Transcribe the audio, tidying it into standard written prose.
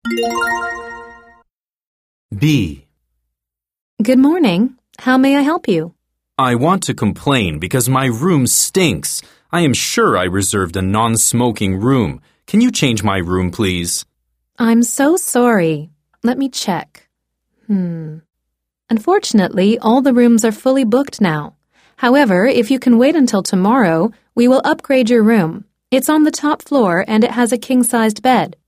B. Good morning. How may I help you? I want to complain because my room stinks. I am sure I reserved a non-smoking room. Can you change my room, please? I'm so sorry. Let me check. Unfortunately, all the rooms are fully booked now. However, if you can wait until tomorrow, we will upgrade your room. It's on the top floor and it has a king-sized bed.